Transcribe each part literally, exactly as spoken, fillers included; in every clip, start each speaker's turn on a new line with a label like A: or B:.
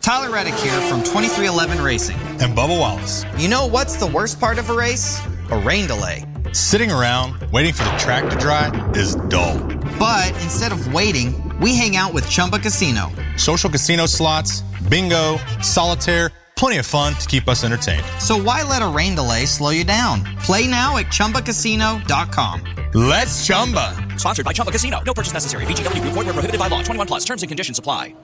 A: Tyler Reddick here from twenty-three eleven Racing.
B: And Bubba Wallace.
A: You know what's the worst part of a race? A rain delay.
B: Sitting around waiting for the track to dry is dull.
A: But instead of waiting, we hang out with Chumba Casino.
B: Social casino slots, bingo, solitaire, plenty of fun to keep us entertained.
A: So why let a rain delay slow you down? Play now at Chumba Casino dot com.
B: Let's Chumba.
C: Sponsored by Chumba Casino. No purchase necessary. V G W Group. Void where prohibited by law. twenty-one plus. Terms and conditions apply.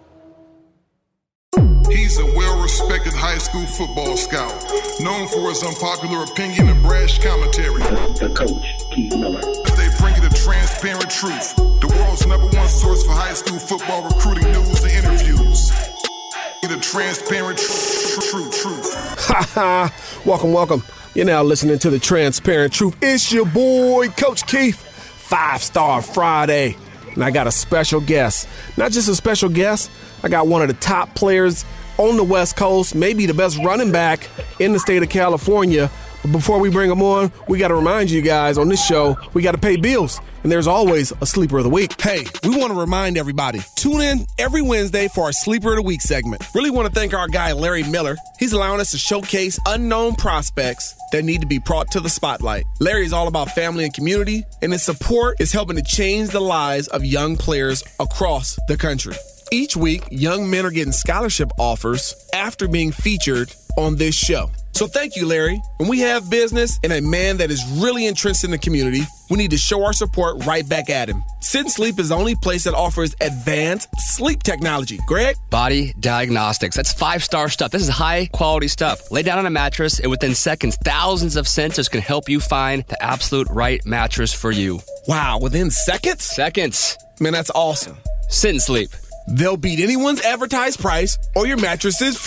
D: He's a well-respected high school football scout, known for his unpopular opinion and brash commentary.
E: The coach, Keith Miller.
D: They bring you the transparent truth, the world's number one source for high school football recruiting news and interviews. The transparent truth, truth, truth.
F: Ha ha! Welcome, welcome. You're now listening to the Transparent Truth. It's your boy, Coach Keith. Five Star Friday. And I got a special guest. Not just a special guest, I got one of the top players on the West Coast, maybe the best running back in the state of California. But before we bring him on, we got to remind you guys on this show, we got to pay bills. And there's always a Sleeper of the Week.
G: Hey, we want to remind everybody, tune in every Wednesday for our Sleeper of the Week segment. Really want to thank our guy, Larry Miller. He's allowing us to showcase unknown prospects that need to be brought to the spotlight. Larry is all about family and community, and his support is helping to change the lives of young players across the country. Each week, young men are getting scholarship offers after being featured on this show. So thank you, Larry. When we have business and a man that is really entrenched in the community, we need to show our support right back at him. Sit and Sleep is the only place that offers advanced sleep technology. Greg?
H: Body Diagnostics. That's five-star stuff. This is high-quality stuff. Lay down on a mattress, and within seconds, thousands of sensors can help you find the absolute right mattress for you.
G: Wow, within seconds?
H: Seconds.
G: Man, that's awesome.
H: Sit and Sleep.
G: They'll beat anyone's advertised price, or your mattress is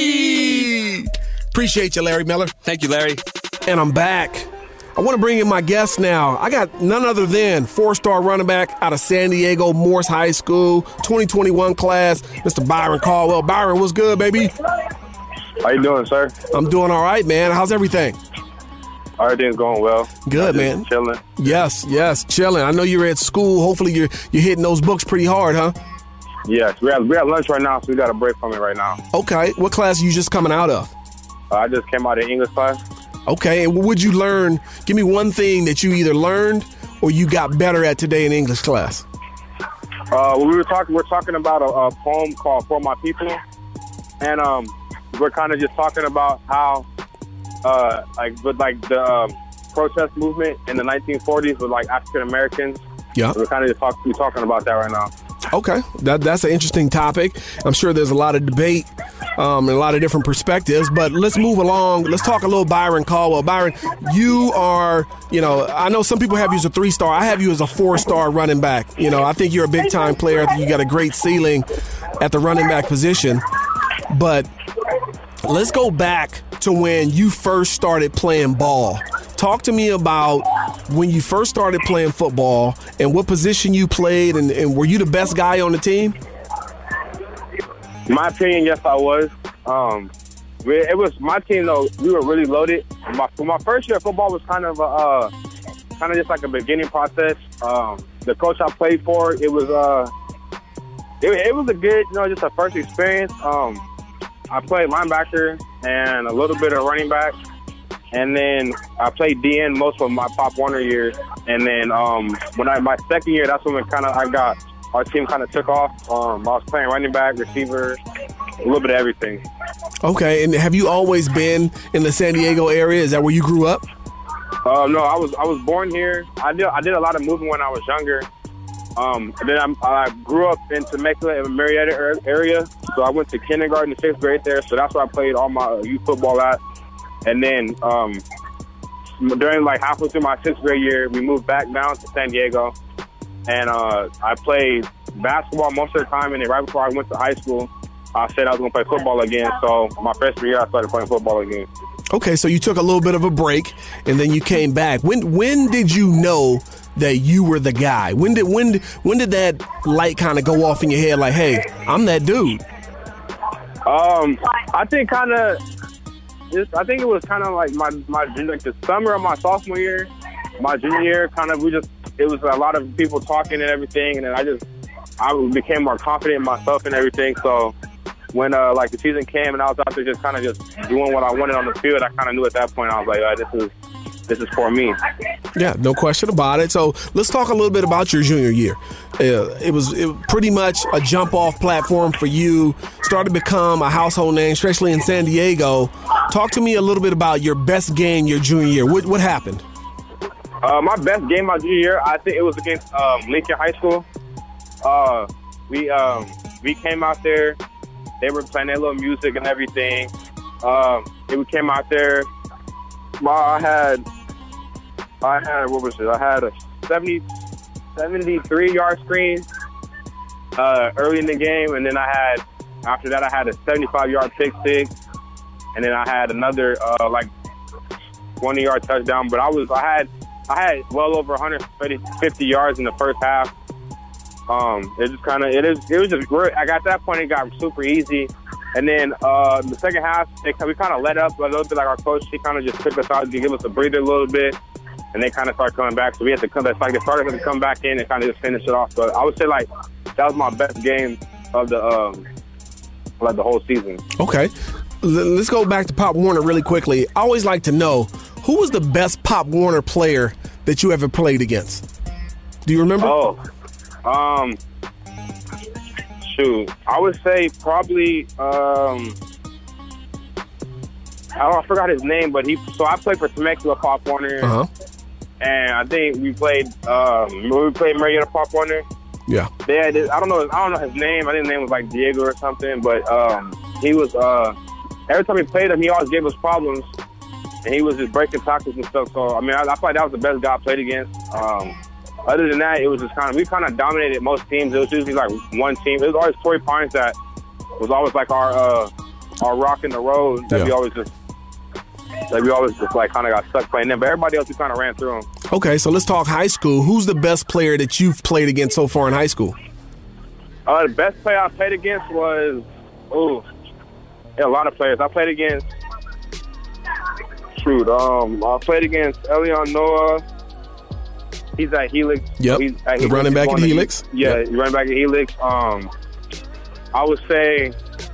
G: free. Appreciate you, Larry Miller.
H: Thank you, Larry.
F: And I'm back. I want to bring in my guest now. I got none other than four-star running back out of San Diego Morse High School, twenty twenty-one class, Mister Byron Caldwell. Byron, what's good, baby?
I: How you doing, sir?
F: I'm doing all right, man. How's everything?
I: Everything's going well.
F: Good, man.
I: Chilling.
F: Yes, yes, chilling. I know you're at school. Hopefully you're you're hitting those books pretty hard, huh?
I: Yes, we're at, we're at lunch right now, so we got a break from it right now.
F: Okay. What class are you just coming out of?
I: Uh, I just came out of English class.
F: Okay. And what would you learn? Give me one thing that you either learned or you got better at today in English class.
I: Uh, we were talking. We're talking about a, a poem called "For My People," and um, we're kind of just talking about how, uh, like, with like the um, protest movement in the nineteen forties with like African Americans.
F: Yeah.
I: We're kind of just talk, we're talking about that right now.
F: Okay, that that's an interesting topic. I'm sure there's a lot of debate um, and a lot of different perspectives, but let's move along. Let's talk a little Byron Caldwell. Byron, you are, you know, I know some people have you as a three-star. I have you as a four-star running back. You know, I think you're a big-time player. I think you got a great ceiling at the running back position. But let's go back to when you first started playing ball. Talk to me about when you first started playing football and what position you played, and, and were you the best guy on the team?
I: In my opinion, yes, I was. Um, it was my team, though. We were really loaded. My, for my first year, football was kind of a, uh, kind of just like a beginning process. Um, the coach I played for, it was uh, it, it was a good, you know, just a first experience. Um, I played linebacker and a little bit of running back. And then I played D N most of my Pop Warner years. And then um, when I my second year, that's when kind of I got our team kind of took off. Um, I was playing running back, receiver, a little bit of everything.
F: Okay, and have you always been in the San Diego area? Is that where you grew up?
I: Uh, no, I was I was born here. I did I did a lot of moving when I was younger. Um, and then I, I grew up in Temecula in the Marietta area, so I went to kindergarten and sixth grade there. So that's where I played all my youth football at. And then um, during like halfway through my sixth grade year, we moved back down to San Diego, and uh, I played basketball most of the time. And then right before I went to high school, I said I was going to play football again. So my freshman year, I started playing football again.
F: Okay, so you took a little bit of a break, and then you came back. When when did you know that you were the guy? When did when when did that light kind of go off in your head? Like, hey, I'm that dude.
I: Um, I think kind of. I think it was kind of like my my like the summer of my sophomore year, my junior year. Kind of we just it was a lot of people talking and everything, and then I just I became more confident in myself and everything. So when uh, like the season came and I was out there just kind of just doing what I wanted on the field, I kind of knew at that point I was like, all right, this is this is for me.
F: Yeah, no question about it. So let's talk a little bit about your junior year. Uh, it was it was pretty much a jump-off platform for you. Started to become a household name, especially in San Diego. Talk to me a little bit about your best game your junior year. What what happened?
I: Uh, my best game my junior year, I think it was against um, Lincoln High School. Uh, we um, we came out there. They were playing their little music and everything. Um, and we came out there. I had, I had, what was it? I had a seventy, seventy-three yard screen uh, early in the game, and then I had, after that, I had a seventy-five yard pick six, and then I had another uh, like twenty yard touchdown. But I was, I had, I had well over one hundred fifty yards in the first half. Um, it just kind of, it is, it was just great. I got that point, it got super easy. And then uh, the second half, they, we kind of let up a little bit. Like our coach, he kind of just took us out to give us a breather a little bit, and they kind of started coming back. So we had to come. It's like they started to come back in and kind of just finish it off. But I would say like that was my best game of the um, like the whole season.
F: Okay, let's go back to Pop Warner really quickly. I always like to know who was the best Pop Warner player that you ever played against. Do you remember?
I: Oh, um. Shoot, I would say probably, um, I, don't, I forgot his name, but he, so I played for Temecula Pop Warner,
F: uh-huh.
I: and I think we played, um, we played Marietta Pop Warner.
F: Yeah.
I: They had this, I don't know, I don't know his name, I think his name was like Diego or something, but, um, he was, uh, every time he played him, he always gave us problems, and he was just breaking tackles and stuff, so, I mean, I, I thought that was the best guy I played against. um, Other than that, it was just kind of, we kind of dominated most teams. It was usually like one team. It was always Torrey Pines that was always like our uh, our rock in the road that
F: yeah.
I: we always just, that we always just like kind of got stuck playing them. But everybody else, we kind of ran through them.
F: Okay, so let's talk high school. Who's the best player that you've played against so far in high school?
I: Uh, the best player I played against was, ooh, yeah, a lot of players. I played against, shoot, um, I played against Elion Noah. He's at Helix.
F: Yep.
I: He's at Helix.
F: The running back at Helix?
I: Yeah,
F: yep.
I: running back at Helix. Um, I would say,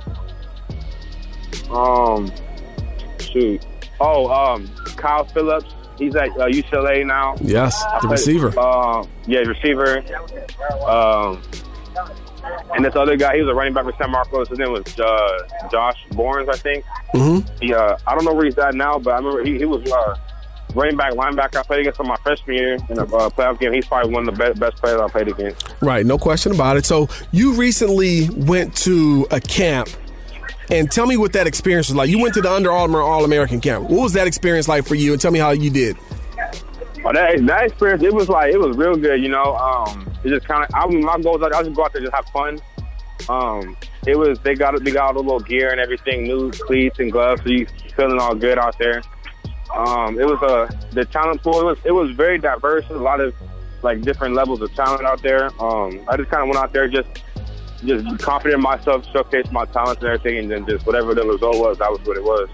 I: um, shoot. Oh, um, Kyle Phillips. He's at uh, U C L A now.
F: Yes,
I: I
F: the
I: played,
F: receiver.
I: Uh, yeah, receiver. Um, and this other guy, he was a running back for San Marcos. His name was uh, Josh Borns, I think.
F: Mm-hmm.
I: He, uh, I don't know where he's at now, but I remember he, he was uh, running back, linebacker. I played against him my freshman year in a uh, playoff game. He's probably one of the best, best players I played against.
F: Right, no question about it. So you recently went to a camp, and tell me what that experience was like. You went to the Under Armour All-American camp. What was that experience like for you, and tell me how you did?
I: Oh, that, that experience, it was like, it was real good, you know. Um, it just kind of, I mean, my goal was, I just go out there and just have fun. Um, it was, they got, they got all the little gear and everything, new cleats and gloves, so you feeling all good out there. Um, it was a, the talent pool, it was, it was very diverse. There's a lot of, like, different levels of talent out there. Um, I just kind of went out there just, just confident in myself, showcase my talents and everything, and then just whatever the result was, that was what it was.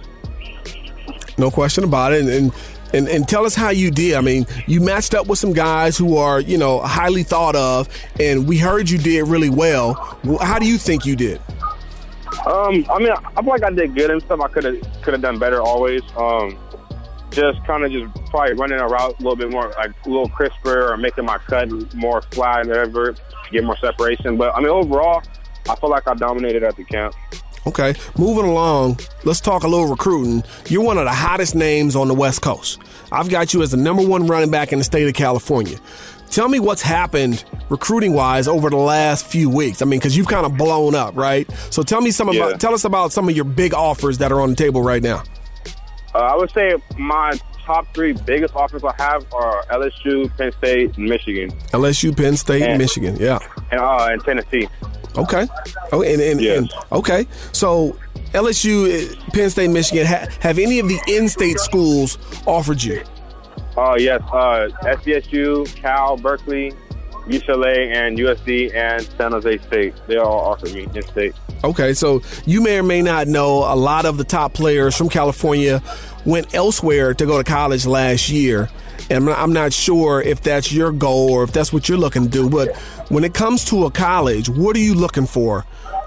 F: No question about it. And, and And, and tell us how you did. I mean, you matched up with some guys who are, you know, highly thought of, and we heard you did really well. How do you think you did?
I: Um, I mean, I feel like I did good and stuff. I could have could have done better always. Um, just kind of just probably running a route a little bit more, like a little crisper, or making my cut more flat and whatever, get more separation. But, I mean, overall, I feel like I dominated at the camp.
F: Okay, moving along, let's talk a little recruiting. You're one of the hottest names on the West Coast. I've got you as the number one running back in the state of California. Tell me what's happened recruiting-wise over the last few weeks. I mean, because you've kind of blown up, right? So tell me some
I: yeah.
F: about, tell us about some of your big offers that are on the table right now.
I: Uh, I would say my top three biggest offers I have are L S U, Penn State, and Michigan.
F: L S U, Penn State, and, and Michigan, yeah.
I: And, uh, and Tennessee.
F: Okay. Oh, and, and,
I: yes.
F: and okay. So L S U, Penn State, Michigan, ha, have any of the in-state schools offered you?
I: Oh, uh, yes. Uh, S D S U, Cal, Berkeley, U C L A, and U S D, and San Jose State. They all offered me in-state.
F: Okay, so you may or may not know a lot of the top players from California went elsewhere to go to college last year. And I'm not sure if that's your goal or if that's what you're looking to do. But when it comes to a college, what are you looking for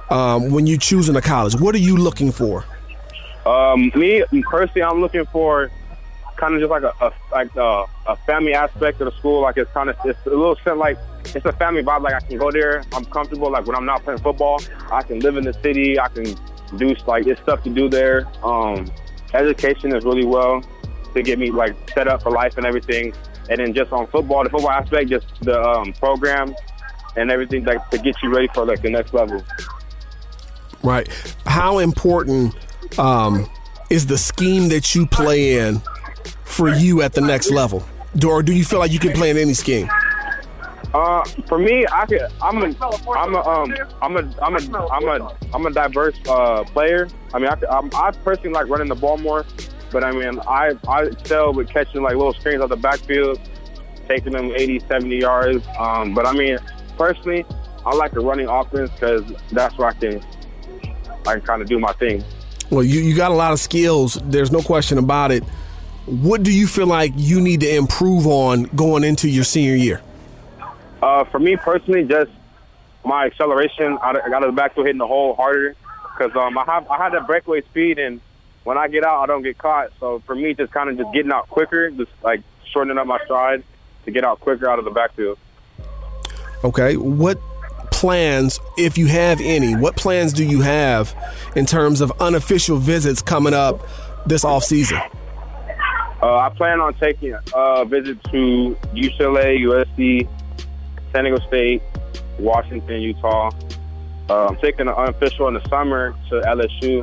F: um, when you choosing a college? What are you looking for?
I: Um, me personally, I'm looking for kind of just like a, a like a, a family aspect of the school. Like it's kind of it's a little something like it's a family vibe. Like I can go there, I'm comfortable. Like when I'm not playing football, I can live in the city. I can do like it's stuff to do there. Um, education is really well to get me like set up for life and everything. And then just on football, the football aspect, just the um, program and everything like to get you ready for like the next level.
F: Right. How important um, is the scheme that you play in for you at the next level? Do, or do you feel like you can play in any scheme?
I: Uh, for me, I could. I'm a. I'm a. Um. I'm a. I'm a. I'm a. I'm a diverse uh, player. I mean, I, I'm, I personally like running the ball more, but I mean, I I excel with catching like little screens out the backfield, taking them eighty, seventy yards. Um. But I mean, personally, I like the running offense because that's where I can. I can kind of do my thing.
F: Well, you you got a lot of skills. There's no question about it. What do you feel like you need to improve on going into your senior year?
I: Uh, for me personally, just my acceleration. I got the backfield hitting the hole harder because um, I have I had that breakaway speed, and when I get out, I don't get caught. So for me, just kind of just getting out quicker, just like shortening up my stride to get out quicker out of the backfield.
F: Okay, what plans, if you have any, what plans do you have in terms of unofficial visits coming up this off season?
I: Uh, I plan on taking a visit to U C L A, U S C, San Diego State, Washington, Utah. Uh, I'm taking an unofficial in the summer to L S U,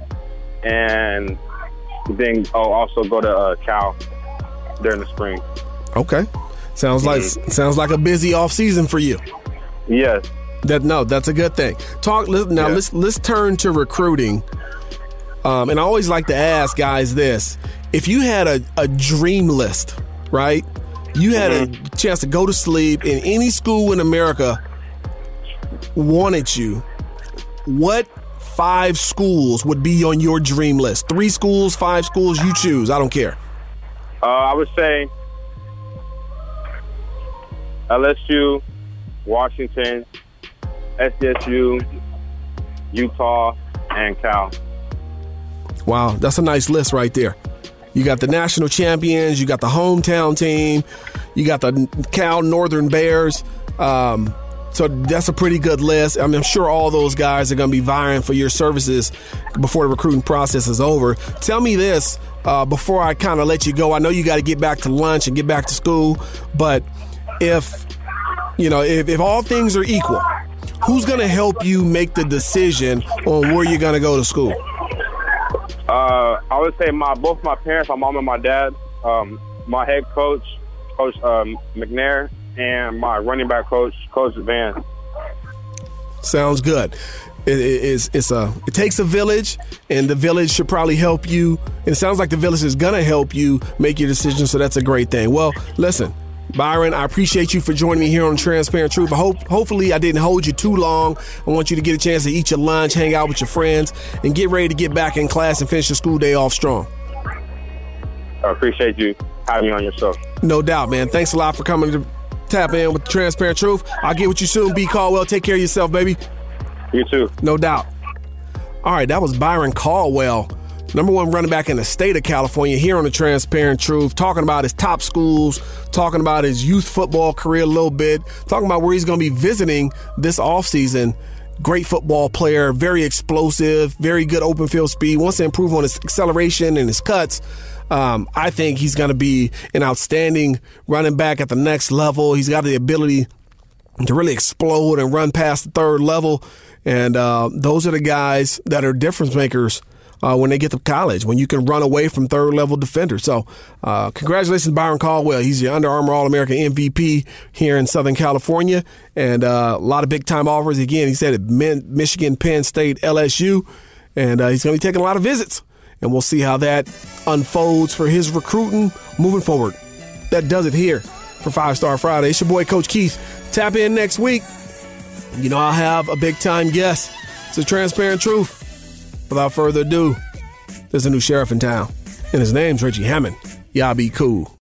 I: and then I'll also go to uh, Cal during the spring.
F: Okay, sounds like mm-hmm. sounds like a busy off season for you.
I: Yes.
F: That no, that's a good thing. Talk now. Yeah. Let's let's turn to recruiting. Um, and I always like to ask guys this: if you had a, a dream list, right? You had mm-hmm. a chance to go to sleep in any school in America wanted you, what five schools would be on your dream list? Three schools, five schools, you choose. I don't care.
I: Uh, I would say L S U, Washington, S D S U, Utah, and Cal.
F: Wow, that's a nice list right there. You got the national champions, you got the hometown team, you got the Cal Northern Bears. Um, so that's a pretty good list. I mean, I'm sure all those guys are going to be vying for your services before the recruiting process is over. Tell me this uh, before I kind of let you go. I know you got to get back to lunch and get back to school, but if you know, if, if all things are equal, who's going to help you make the decision on where you're going to go to school?
I: Uh, I would say my both my parents, my mom and my dad, um, my head coach, Coach um, McNair, and my running back coach, Coach Van.
F: Sounds good. It, it, it's, it's a, it takes a village, and the village should probably help you. And it sounds like the village is going to help you make your decision, so that's a great thing. Well, listen, Byron, I appreciate you for joining me here on Transparent Truth. I hope, hopefully I didn't hold you too long. I want you to get a chance to eat your lunch, hang out with your friends, and get ready to get back in class and finish your school day off strong.
I: I appreciate you having me on your show.
F: No doubt, man. Thanks a lot for coming to tap in with Transparent Truth. I'll get with you soon, B. Caldwell. Take care of yourself, baby.
I: You too.
F: No doubt. All right, that was Byron Caldwell, number one running back in the state of California, here on the Transparent Truth, talking about his top schools, talking about his youth football career a little bit, talking about where he's going to be visiting this offseason. Great football player, very explosive, very good open field speed, wants to improve on his acceleration and his cuts. Um, I think he's going to be an outstanding running back at the next level. He's got the ability to really explode and run past the third level. And uh, those are the guys that are difference makers Uh, when they get to college, when you can run away from third-level defenders. So uh, congratulations, Byron Caldwell. He's your Under Armour All-American M V P here in Southern California, and uh, a lot of big-time offers. Again, he said at Michigan, Penn State, L S U, and uh, he's going to be taking a lot of visits, and we'll see how that unfolds for his recruiting moving forward. That does it here for Five Star Friday. It's your boy, Coach Keith. Tap in next week. You know I'll have a big-time guest. It's a Transparent Truth. Without further ado, there's a new sheriff in town, and his name's Reggie Hammond. Y'all be cool.